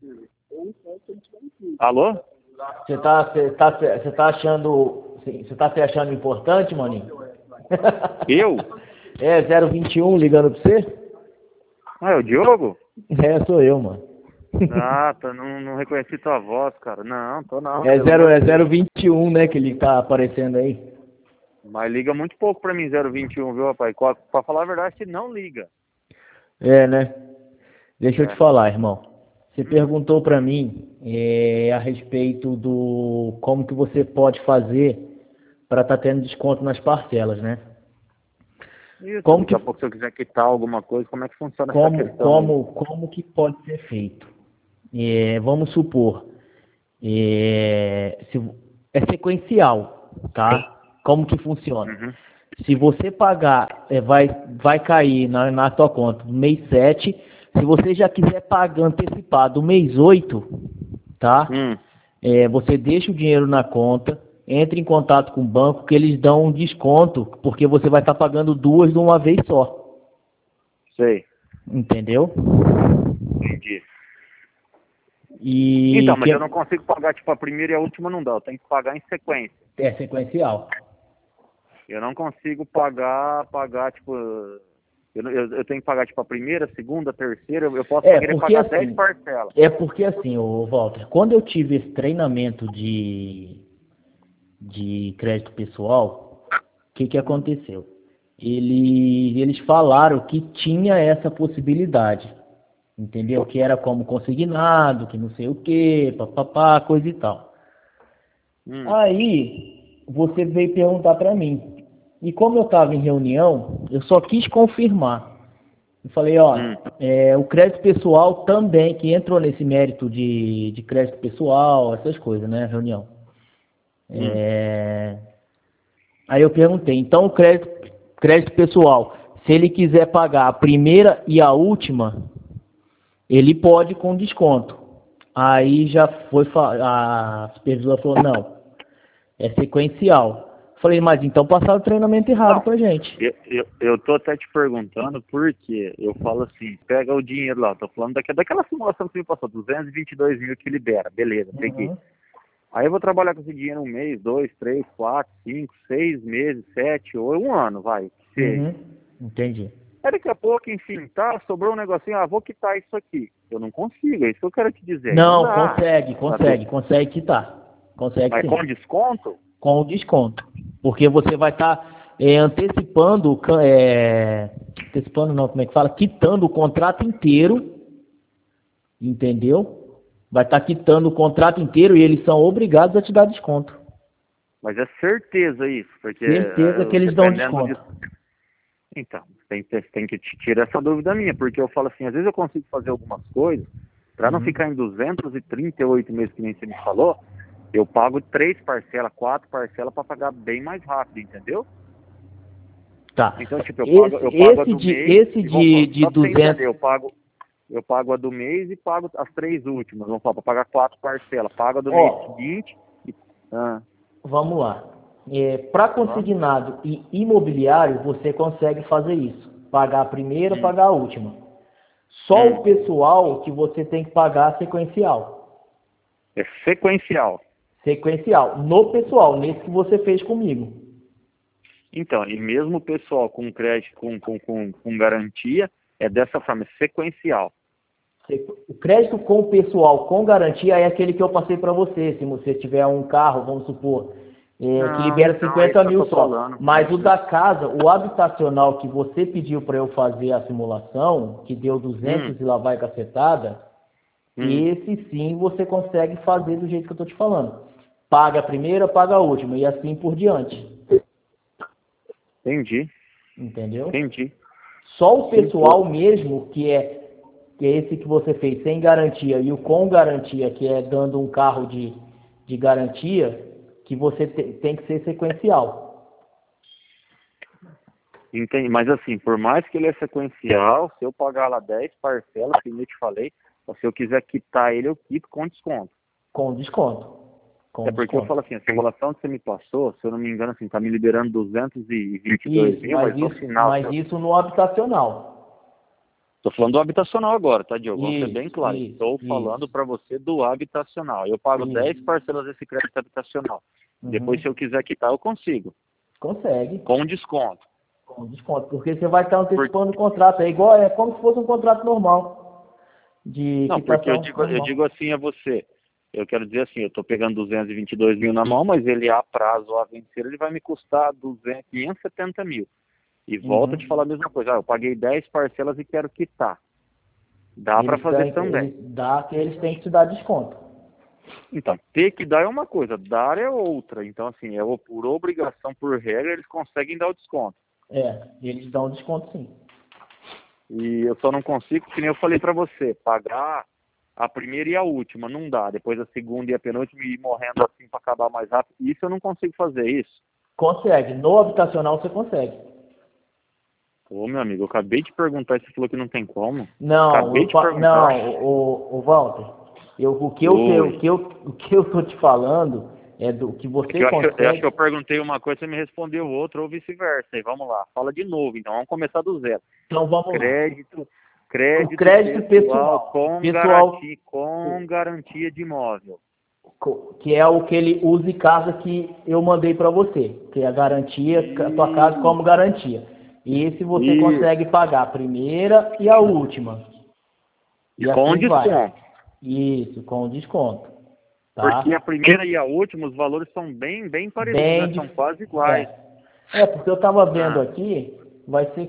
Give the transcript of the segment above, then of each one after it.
Alô? Você tá achando. Você tá se achando importante, maninho? Eu? É 021 ligando pra você? Ah, é o Diogo? É, sou eu, mano. Ah, tá, não reconheci tua voz, cara. Não, tô não, É pelo amor de Deus. 021, né, que ele tá aparecendo aí. Mas liga muito pouco pra mim, 021, viu, rapaz? Pra falar a verdade, que não liga. É, né? Deixa eu te É. falar, irmão. Você perguntou pra mim a respeito do como que você pode fazer para estar tendo desconto nas parcelas, né? Isso, Como daqui que a pouco se eu quiser quitar alguma coisa, como é que funciona essa como questão aí? como como que pode ser feito? Vamos supor, se, é sequencial, tá? Como que funciona? Uhum. Se você pagar, vai cair na tua conta no mês 7. Se você já quiser pagar antecipado o mês 8, tá? Hum, Você deixa o dinheiro na conta, entre em contato com o banco que eles dão um desconto, porque você vai estar pagando duas de uma vez só. sei, Entendeu? entendi. E Então, mas eu não consigo pagar, tipo, a primeira e a última não dá, eu tenho que pagar em sequência. é sequencial. Eu não consigo pagar, tipo, eu tenho que pagar, tipo, a primeira, a segunda, a terceira, eu posso querer Porque pagar 10 assim, parcelas. ô Walter, quando eu tive esse treinamento de crédito pessoal, o que aconteceu? Eles falaram que tinha essa possibilidade, entendeu? Que era como consignado, que não sei o que, papapá, coisa e tal. Hum, Aí, você veio perguntar para mim. E como eu estava em reunião, eu só quis confirmar. Eu falei, ó, hum, o crédito pessoal também, que entrou nesse mérito de crédito pessoal, essas coisas, né, reunião. hum. É, Aí eu perguntei, então o crédito pessoal, se ele quiser pagar a primeira e a última, ele pode com desconto. Aí já foi, a supervisora falou, não, é sequencial. Falei, mas então passaram o treinamento errado Não, pra gente. eu tô até te perguntando porque eu falo assim, pega o dinheiro lá, tô falando daquela simulação que você me passou, 222 mil que libera, beleza, peguei. Uhum, Aí eu vou trabalhar com esse dinheiro um mês, 2, 3, 4, 5, 6 meses, 7 ou um ano, vai, que seja. uhum, entendi. Aí daqui a pouco, enfim, tá, sobrou um negocinho, vou quitar isso aqui. Eu não consigo, é isso que eu quero te dizer, aí não Não, dá. Sabe? consegue quitar. Consegue Mas com sim. desconto? Com o desconto. Porque você vai estar antecipando, antecipando não, como é que fala? Quitando o contrato inteiro, entendeu? Vai estar quitando o contrato inteiro e eles são obrigados a te dar desconto. Mas é certeza isso, porque Certeza que eles dão dependendo de. desconto. Então, tem que te tirar essa dúvida minha, porque eu falo assim, às vezes eu consigo fazer algumas coisas, para não Uhum. ficar em 238 meses que nem você me falou, eu pago 3 parcelas, 4 parcelas para pagar bem mais rápido, entendeu? Tá. Então, tipo, Esse, eu pago a esse do de, mês, esse e vamos falar, de só para você entender, 200. eu pago a do mês e pago as 3 últimas, vamos falar, para pagar 4 parcelas, pago a do mês Ó, seguinte, e, ah, vamos lá. Para vamos? consignado e imobiliário, você consegue fazer isso. Pagar a primeira, Hum, pagar a última. Só o hum. pessoal que você tem que pagar sequencial. É sequencial. Sequencial. No pessoal, nesse que você fez comigo. Então, e mesmo o pessoal com crédito, com garantia, é dessa forma, é sequencial. O crédito com o pessoal com garantia é aquele que eu passei para você. Se você tiver um carro, vamos supor, que Não, libera então, é isso 50 que eu mil tô só. falando. Mas o da casa, o habitacional que você pediu para eu fazer a simulação, que deu Hum, 200 e lá vai cacetada, hum, esse sim você consegue fazer do jeito que eu estou te falando. Paga a primeira, paga a última e assim por diante. entendi, Entendeu? entendi. Só o Sim, pessoal mesmo, que é esse que você fez sem garantia, e o com garantia, que é dando um carro de garantia, que você tem que ser sequencial. entendi. Mas assim, por mais que ele é sequencial, se eu pagar lá 10 parcelas, como eu te falei, se eu quiser quitar ele, eu quito com desconto. Com desconto. É Com porque eu desconto. falo assim, a simulação que você me passou, se eu não me engano, assim, tá me liberando 222 Isso, mil, mas no final, mas isso no habitacional. Tô falando do habitacional agora, tá, Diogo? Vamos ser Isso, bem claro. isso, Estou falando para você do habitacional. Eu pago Isso. 10 parcelas desse crédito habitacional. Depois, se eu quiser quitar, eu consigo. Consegue. Com desconto. Com desconto, porque você vai estar antecipando o contrato. É como se fosse um contrato normal. De Não, porque eu quitação digo, eu normal. digo assim a você. Eu quero dizer assim, eu estou pegando 222 mil na mão, mas ele a prazo a vencer, ele vai me custar 570 mil. E volta a te falar a mesma coisa. Eu paguei 10 parcelas e quero quitar. Dá para fazer também. Eles têm que te dar desconto. Então, ter que dar é uma coisa, dar é outra. Então, assim, por obrigação, por regra, eles conseguem dar o desconto. Eles dão desconto sim. E eu só não consigo, que nem eu falei para você, pagar a primeira e a última, não dá. Depois a segunda e a penúltima e ir morrendo assim para acabar mais rápido. Isso eu não consigo fazer, isso. Consegue. No habitacional você consegue. Ô, meu amigo, eu acabei de perguntar e você falou que não tem como. Não, Acabei de perguntar. o Walter, o que Oi. eu tô te falando é do que É que você eu acho que eu consegue. perguntei uma coisa, você me respondeu outra, ou vice-versa. Aí vamos lá, fala de novo, então vamos começar do zero. Então vamos lá. Crédito, O crédito crédito pessoal pessoal, com garantia de imóvel. que é o que ele usa em casa que eu mandei para você, que é a garantia, a tua casa como garantia. E esse você Isso. consegue pagar a primeira e a última. E E com assim vai. desconto. Isso, com desconto. Porque a Tá? primeira e a última, os valores são bem parecidos, né? Bem São dif... quase iguais. é. Porque eu estava vendo Ah, aqui, vai ser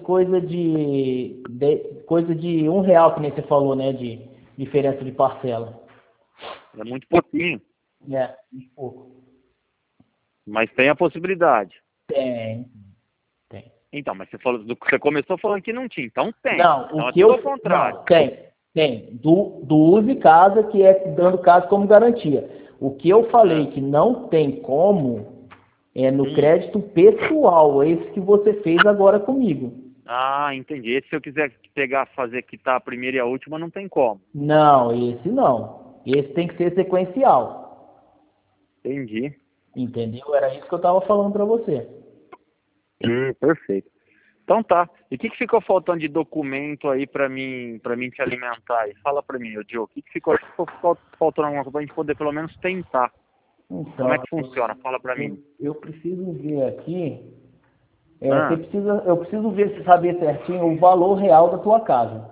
coisa de R$ 1, que nem você falou, né? De diferença de parcela. é muito pouquinho, Um pouco. mas tem a possibilidade. Tem. Então, mas você começou falando que não tinha, então tem. Não, Então é tudo ao contrário. Não, tem. Do uso e casa, que é dando casa como garantia. O que eu falei Ah, que não tem como é no crédito pessoal, esse que você fez agora comigo. Entendi. Esse, se eu quiser fazer quitar a primeira e a última, não tem como. Não, esse não. Esse tem que ser sequencial. Entendi. Entendeu? Era isso que eu estava falando para você. Perfeito. Então tá. E o que ficou faltando de documento aí para mim te alimentar aí? Fala para mim, ô Diogo, o que ficou faltando alguma coisa pra gente poder pelo menos tentar? Como é Então, que funciona? Fala para mim. eu preciso ver aqui. Ah, Eu preciso ver se saber certinho o valor real da tua casa.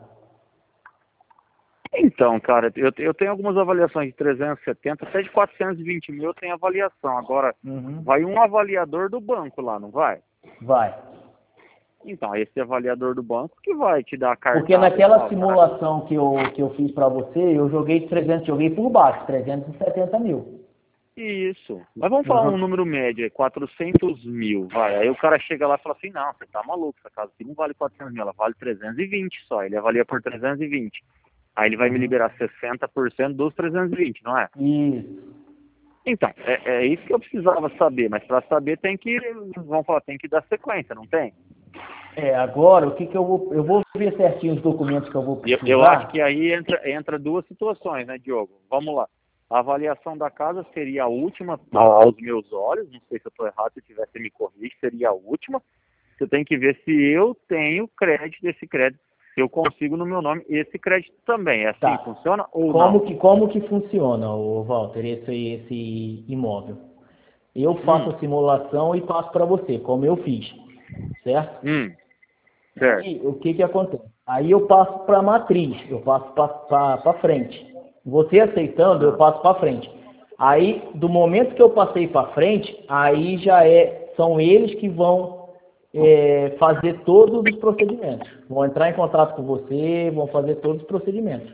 então, cara, eu tenho algumas avaliações de 370, até de 420 mil eu tenho avaliação. Agora, vai um avaliador do banco lá, não vai? Vai. Então, esse avaliador do banco que vai te dar a Porque cartada e naquela falar, cara, simulação que eu fiz para você, eu joguei 300, joguei por baixo, 370 mil. isso. Mas vamos Eu falar um joguei. número médio, 400 mil, vai. Aí o cara chega lá e fala assim, não, você tá maluco, essa casa aqui não vale 400 mil, ela vale 320 só. Ele avalia por 320. Aí ele vai me liberar 60% dos 320, não é? Isso. Então, é isso que eu precisava saber, mas para saber vamos falar, tem que dar sequência, não tem? Agora, o que eu vou ver certinho os documentos que eu vou Eu acho precisar. que aí entra duas situações, né, Diogo? Vamos lá. A avaliação da casa seria a última, aos meus olhos, não sei se eu estou errado, se tivesse me corrigir, seria a última. Você tem que ver se eu tenho crédito, esse crédito, se eu consigo no meu nome esse crédito também. É assim que Tá. funciona ou não? Como que funciona, o Walter, esse imóvel? Eu faço Hum, a simulação e passo para você, como eu fiz, certo? certo. Aí, o que que acontece? Aí eu passo para a matriz, eu passo para frente. Você aceitando, eu Ah, passo para frente. Aí, do momento que eu passei para frente, aí são eles que vão fazer todos os procedimentos. Vão entrar em contato com você, vão fazer todos os procedimentos.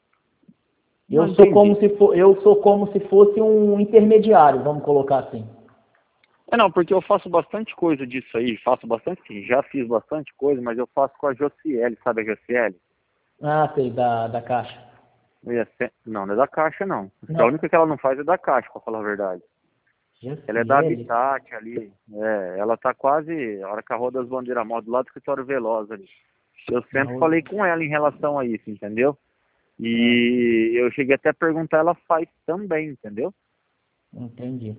não entendi. Eu sou como se fosse um intermediário, vamos colocar assim. Não, porque eu faço bastante coisa disso aí, faço bastante, sim, já fiz bastante coisa, mas eu faço com a Josiele, sabe a Josiele? Ah, sei, da Caixa. Não, não é da Caixa, não. A Não, única que ela não faz é da Caixa, pra falar a verdade. Ela é da GCL. Habitat ali, ela tá quase, a hora que a Rua das Bandeiras Mó, do lado do escritório Veloz ali. Eu sempre falei com ela em relação a isso, entendeu? E eu cheguei até a perguntar, ela faz também, entendeu? Entendi.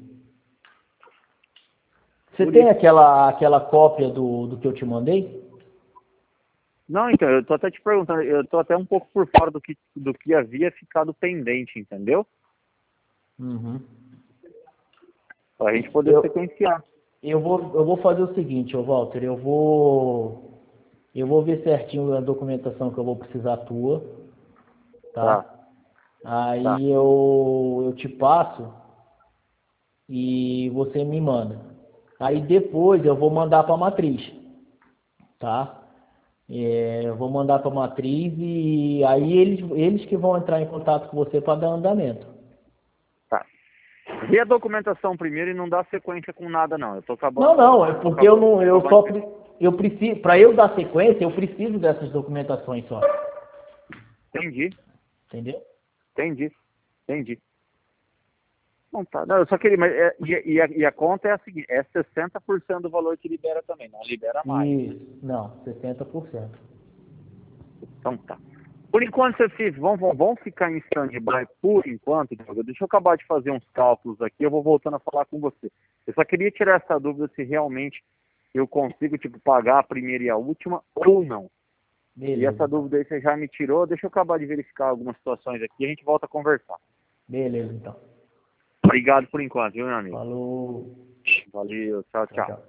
Você Por tem isso. aquela cópia do que eu te mandei? Não, então, eu tô até te perguntando, eu tô até um pouco por fora do que havia ficado pendente, entendeu? Uhum. Pra gente poder Eu, sequenciar. eu vou fazer o seguinte, ô Walter, eu vou ver certinho a documentação que eu vou precisar tua, Tá, tá? tá. Aí eu te passo e você me manda. Aí depois eu vou mandar para a matriz, tá? Eu vou mandar para a matriz e aí eles que vão entrar em contato com você para dar andamento. Tá. Vê a documentação primeiro e não dá sequência com nada, não. Eu tô acabando. Não, não, é Tô porque eu acabando. não, Tô eu acabando só de... eu preciso, para eu dar sequência, eu preciso dessas documentações só, Entendi, entendeu? entendi, entendi. Não, tá. Não, eu só queria, mas e a conta é a seguinte, é 60% do valor que libera também, não libera mais. Isso, não, 60%. Então tá. Por enquanto, vocês vão ficar em stand-by por enquanto, Diogo. Deixa eu acabar de fazer uns cálculos aqui, eu vou voltando a falar com você. Eu só queria tirar essa dúvida se realmente eu consigo, tipo, pagar a primeira e a última ou não. E Beleza, essa então. dúvida aí você já me tirou, deixa eu acabar de verificar algumas situações aqui e a gente volta a conversar. Beleza, então. Obrigado por enquanto, viu, meu amigo? Falou. Valeu, tchau, Tchau, tchau. tchau.